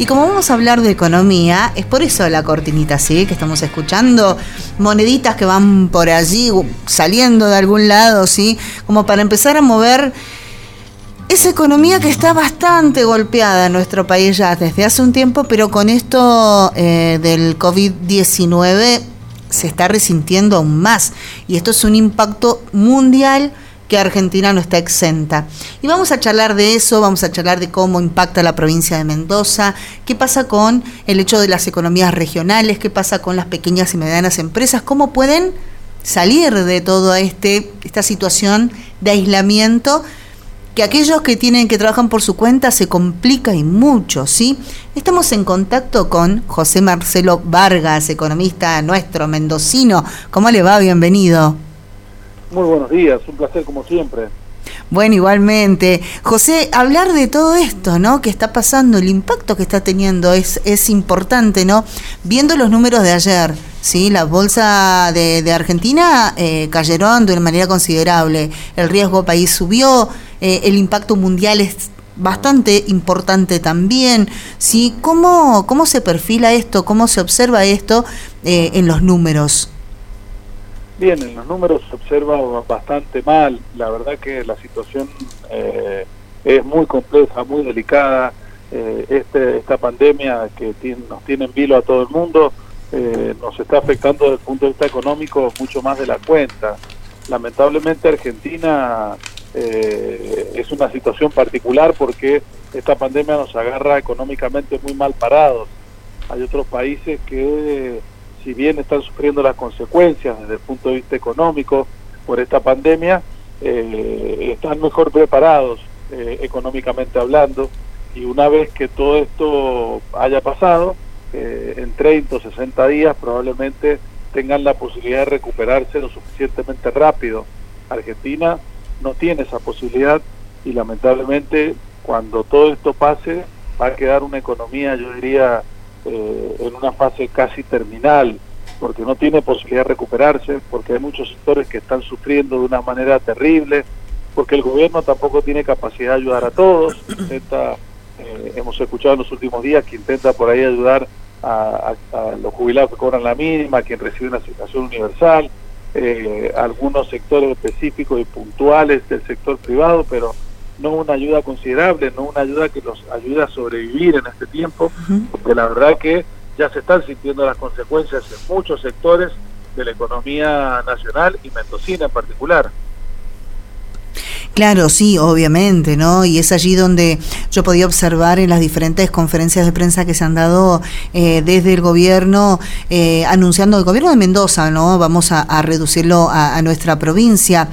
Y como vamos a hablar de economía, es por eso la cortinita, ¿sí? Que estamos escuchando, moneditas que van por allí, saliendo de algún lado, ¿sí? Como para empezar a mover esa economía que está bastante golpeada en nuestro país ya desde hace un tiempo, pero con esto del COVID-19 se está resintiendo aún más. Y esto es un impacto mundial que Argentina no está exenta. Y vamos a charlar de eso, vamos a charlar de cómo impacta la provincia de Mendoza, qué pasa con el hecho de las economías regionales, qué pasa con las pequeñas y medianas empresas, cómo pueden salir de toda esta situación de aislamiento, que aquellos que trabajan por su cuenta se complica y mucho, ¿sí? Estamos en contacto con José Marcelo Vargas, economista nuestro, mendocino. ¿Cómo le va? Bienvenido. Muy buenos días, un placer como siempre. Bueno, igualmente. José, hablar de todo esto, ¿no? Que está pasando, el impacto que está teniendo es importante, ¿no? Viendo los números de ayer, ¿sí? La bolsa de Argentina cayeron de una manera considerable. El riesgo país subió, el impacto mundial es bastante importante también, ¿sí? ¿Cómo se perfila esto? ¿Cómo se observa esto en los números? Bien, en los números se observa bastante mal. La verdad que la situación es muy compleja, muy delicada. Esta pandemia que nos tiene en vilo a todo el mundo nos está afectando desde el punto de vista económico mucho más de la cuenta. Lamentablemente Argentina es una situación particular porque esta pandemia nos agarra económicamente muy mal parados. Hay otros países que si bien están sufriendo las consecuencias desde el punto de vista económico por esta pandemia, están mejor preparados económicamente hablando, y una vez que todo esto haya pasado, en 30 o 60 días probablemente tengan la posibilidad de recuperarse lo suficientemente rápido. Argentina no tiene esa posibilidad y lamentablemente cuando todo esto pase va a quedar una economía, yo diría, en una fase casi terminal, porque no tiene posibilidad de recuperarse, porque hay muchos sectores que están sufriendo de una manera terrible, porque el gobierno tampoco tiene capacidad de ayudar a todos. Hemos escuchado en los últimos días que intenta por ahí ayudar a los jubilados que cobran la mínima, a quien recibe una asignación universal, algunos sectores específicos y puntuales del sector privado, pero no una ayuda considerable, no una ayuda que los ayude a sobrevivir en este tiempo, porque la verdad que ya se están sintiendo las consecuencias en muchos sectores de la economía nacional y mendocina en particular. Claro, sí, obviamente, ¿no? Y es allí donde yo podía observar en las diferentes conferencias de prensa que se han dado desde el gobierno, anunciando el gobierno de Mendoza, ¿no? Vamos a reducirlo a nuestra provincia,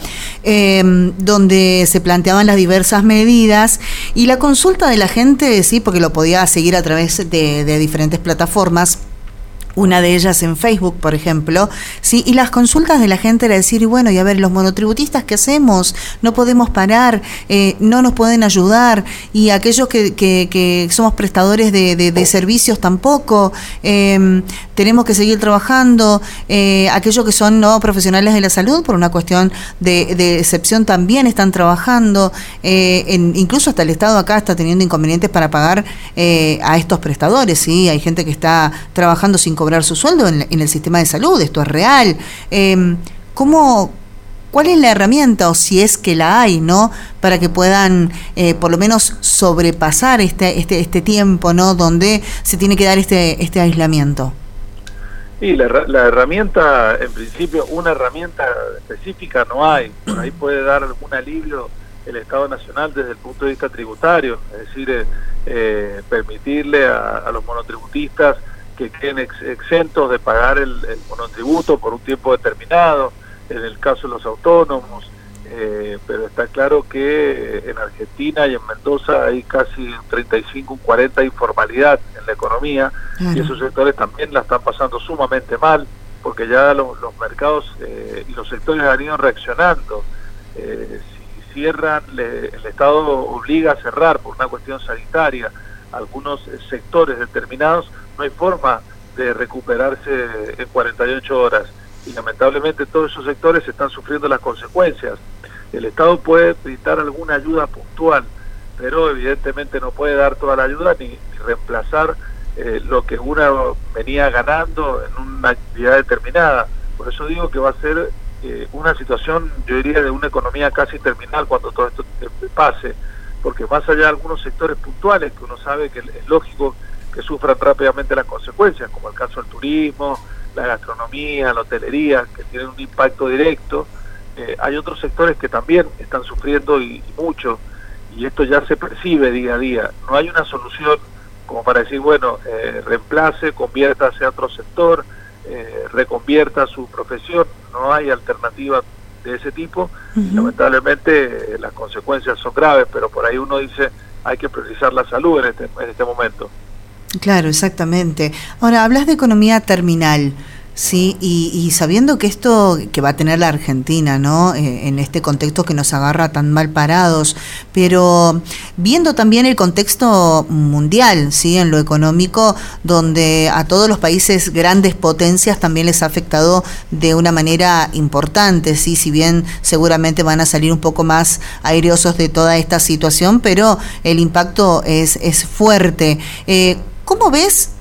donde se planteaban las diversas medidas y la consulta de la gente, sí, porque lo podía seguir a través de diferentes plataformas. Una de ellas en Facebook, por ejemplo, sí, y las consultas de la gente era decir, y bueno, y a ver, los monotributistas, ¿qué hacemos? No podemos parar, no nos pueden ayudar, y aquellos que somos prestadores de servicios tampoco, tenemos que seguir trabajando, aquellos que son no profesionales de la salud, por una cuestión de excepción, también están trabajando, incluso hasta el Estado acá está teniendo inconvenientes para pagar a estos prestadores, ¿sí? Hay gente que está trabajando sin cobrar su sueldo en el sistema de salud, esto es real. ¿Cuál es la herramienta, o si es que la hay, ¿no? Para que puedan por lo menos sobrepasar este tiempo, ¿no? Donde se tiene que dar este aislamiento. Y la herramienta, en principio, una herramienta específica no hay. Por ahí puede dar algún alivio el Estado Nacional desde el punto de vista tributario, es decir, permitirle a los monotributistas que queden exentos de pagar el monotributo por un tiempo determinado, en el caso de los autónomos, pero está claro que en Argentina y en Mendoza hay casi un 35, un 40 de informalidad en la economía, y esos sectores también la están pasando sumamente mal, porque ya los mercados y los sectores han ido reaccionando. Si cierran, el Estado obliga a cerrar por una cuestión sanitaria algunos sectores determinados, no hay forma de recuperarse en 48 horas, y lamentablemente todos esos sectores están sufriendo las consecuencias. El Estado puede brindar alguna ayuda puntual, pero evidentemente no puede dar toda la ayuda ni reemplazar lo que uno venía ganando en una actividad determinada. Por eso digo que va a ser una situación, yo diría, de una economía casi terminal cuando todo esto pase, porque más allá de algunos sectores puntuales que uno sabe que es lógico que sufran rápidamente las consecuencias, como el caso del turismo, la gastronomía, la hotelería, que tienen un impacto directo, hay otros sectores que también están sufriendo y mucho, y esto ya se percibe día a día. No hay una solución como para decir, bueno, reemplace, conviértase a otro sector, reconvierta su profesión. No hay alternativa de ese tipo. Lamentablemente las consecuencias son graves, pero por ahí uno dice, hay que priorizar la salud en este momento. Claro, exactamente. Ahora, hablas de economía terminal, sí, y sabiendo que esto que va a tener la Argentina, ¿no? En este contexto que nos agarra tan mal parados, pero viendo también el contexto mundial, sí, en lo económico, donde a todos los países grandes potencias también les ha afectado de una manera importante, sí, si bien seguramente van a salir un poco más airosos de toda esta situación, pero el impacto es fuerte. ¿Cómo ves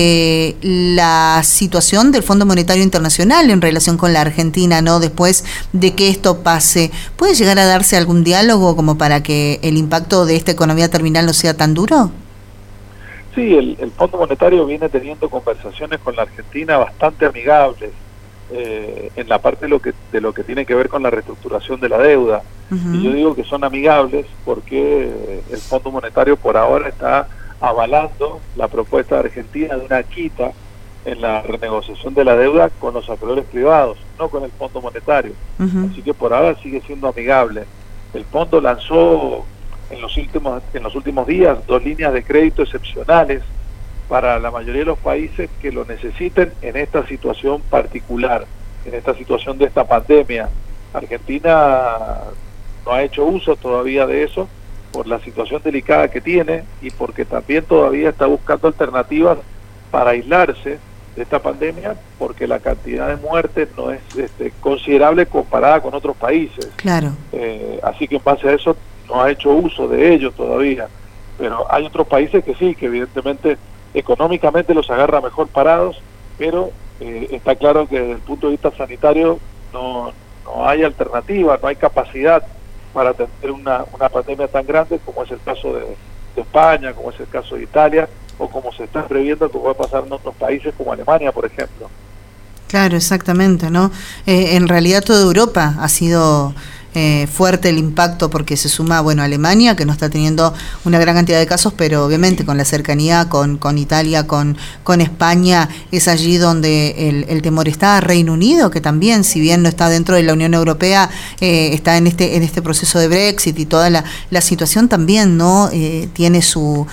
la situación del Fondo Monetario Internacional en relación con la Argentina, ¿no? Después de que esto pase, ¿puede llegar a darse algún diálogo como para que el impacto de esta economía terminal no sea tan duro? Sí, el Fondo Monetario viene teniendo conversaciones con la Argentina bastante amigables en la parte de lo que tiene que ver con la reestructuración de la deuda. Y yo digo que son amigables porque el Fondo Monetario por ahora está avalando la propuesta de Argentina de una quita en la renegociación de la deuda con los acreedores privados, no con el Fondo Monetario. Así que por ahora sigue siendo amigable. El fondo lanzó en los últimos días 2 líneas de crédito excepcionales para la mayoría de los países que lo necesiten en esta situación particular, en esta situación de esta pandemia. Argentina no ha hecho uso todavía de eso, por la situación delicada que tiene y porque también todavía está buscando alternativas para aislarse de esta pandemia, porque la cantidad de muertes no es considerable comparada con otros países. Claro. Así que en base a eso no ha hecho uso de ello todavía, pero hay otros países que sí, que evidentemente económicamente los agarra mejor parados, pero está claro que desde el punto de vista sanitario no hay alternativa, no hay capacidad para atender una pandemia tan grande como es el caso de España, como es el caso de Italia, o como se está previendo que puede pasar en otros países como Alemania, por ejemplo. Claro, exactamente, ¿no? En realidad toda Europa ha sido fuerte el impacto porque se suma, bueno, Alemania, que no está teniendo una gran cantidad de casos, pero obviamente con la cercanía con Italia, con España, es allí donde el temor está. Reino Unido, que también, si bien no está dentro de la Unión Europea, está en este proceso de Brexit y toda la situación también, ¿no? Tiene su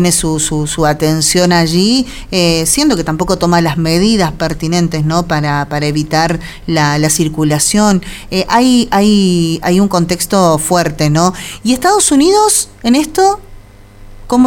atención allí, siendo que tampoco toma las medidas pertinentes, ¿no? Para evitar la circulación. Hay un contexto fuerte, ¿no? ¿Y Estados Unidos en esto? ¿Cómo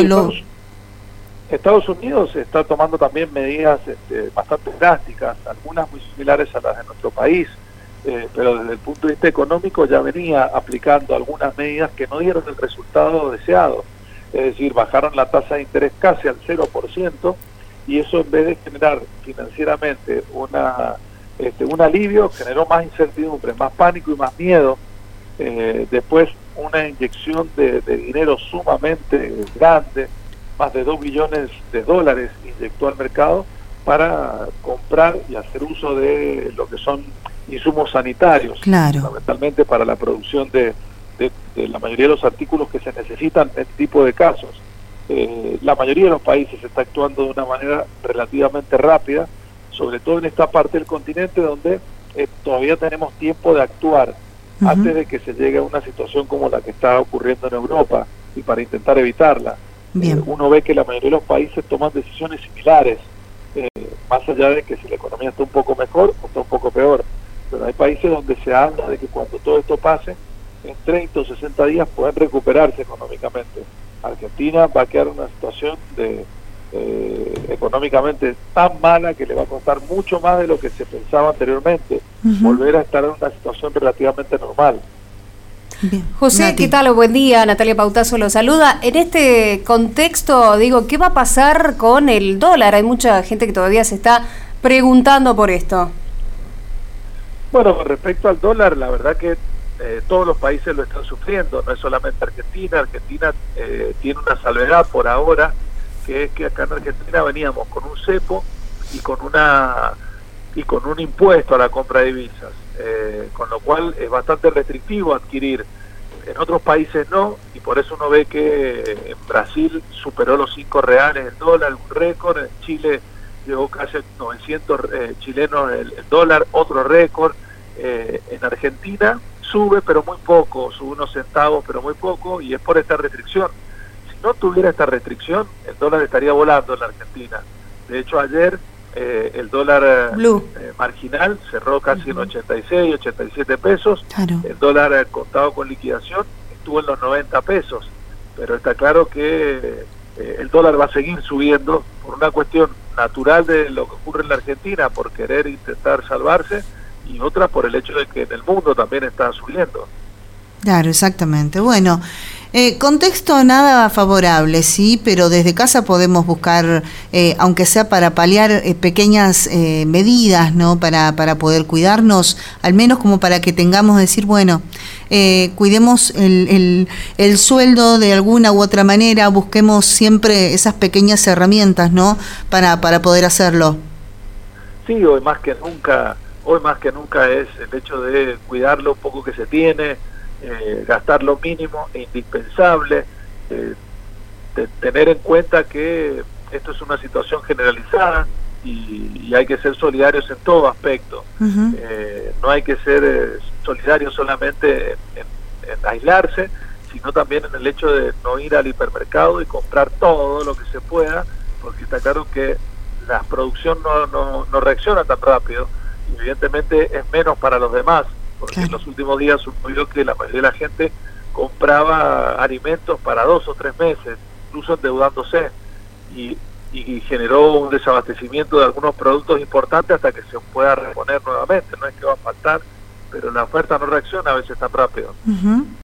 Estados Unidos está tomando también medidas bastante drásticas, algunas muy similares a las de nuestro país, pero desde el punto de vista económico ya venía aplicando algunas medidas que no dieron el resultado deseado. Es decir, bajaron la tasa de interés casi al 0%, y eso, en vez de generar financieramente un alivio, generó más incertidumbre, más pánico y más miedo. Después una inyección de dinero sumamente grande, más de $2 billones inyectó al mercado para comprar y hacer uso de lo que son insumos sanitarios, claro, fundamentalmente para la producción de la mayoría de los artículos que se necesitan en este tipo de casos. La mayoría de los países está actuando de una manera relativamente rápida, sobre todo en esta parte del continente donde todavía tenemos tiempo de actuar antes de que se llegue a una situación como la que está ocurriendo en Europa, y para intentar evitarla. Uno ve que la mayoría de los países toman decisiones similares, más allá de que si la economía está un poco mejor o está un poco peor, pero hay países donde se habla de que cuando todo esto pase, en 30 o 60 días pueden recuperarse económicamente. Argentina va a quedar en una situación económicamente tan mala que le va a costar mucho más de lo que se pensaba anteriormente volver a estar en una situación relativamente normal. Bien. José, Nati. ¿qué tal? Buen día, Natalia Pautazo lo saluda. En este contexto, digo, ¿qué va a pasar con el dólar? Hay mucha gente que todavía se está preguntando por esto. Bueno, con respecto al dólar, la verdad que todos los países lo están sufriendo, no es solamente Argentina. Argentina tiene una salvedad por ahora, que es que acá en Argentina veníamos con un cepo y con un impuesto a la compra de divisas, con lo cual es bastante restrictivo adquirir. En otros países no, y por eso uno ve que en Brasil superó los 5 reales el dólar, un récord. En Chile llegó casi a 900 chilenos el dólar, otro récord. En Argentina sube, pero muy poco, sube unos centavos, pero muy poco, y es por esta restricción. Si no tuviera esta restricción, el dólar estaría volando en la Argentina. De hecho, ayer el dólar marginal cerró casi en 86, 87 pesos. Claro. El dólar contado con liquidación estuvo en los 90 pesos. Pero está claro que el dólar va a seguir subiendo por una cuestión natural de lo que ocurre en la Argentina, por querer intentar salvarse, y otra por el hecho de que en el mundo también está subiendo. Claro, exactamente. Bueno, contexto nada favorable, sí, pero desde casa podemos buscar, aunque sea para paliar pequeñas medidas, ¿no? Para poder cuidarnos, al menos como para que tengamos decir, bueno, cuidemos el sueldo de alguna u otra manera, busquemos siempre esas pequeñas herramientas, ¿no? Para poder hacerlo. Sí, hoy más que nunca es el hecho de cuidar lo poco que se tiene, gastar lo mínimo e indispensable, tener en cuenta que esto es una situación generalizada y hay que ser solidarios en todo aspecto. Uh-huh. No hay que ser solidarios solamente en aislarse, sino también en el hecho de no ir al hipermercado y comprar todo lo que se pueda, porque está claro que la producción no reacciona tan rápido, y evidentemente es menos para los demás, porque claro, en los últimos días sucedió que la mayoría de la gente compraba alimentos para 2 o 3 meses, incluso endeudándose, y generó un desabastecimiento de algunos productos importantes hasta que se pueda reponer nuevamente. No es que va a faltar, pero la oferta no reacciona a veces tan rápido. Uh-huh.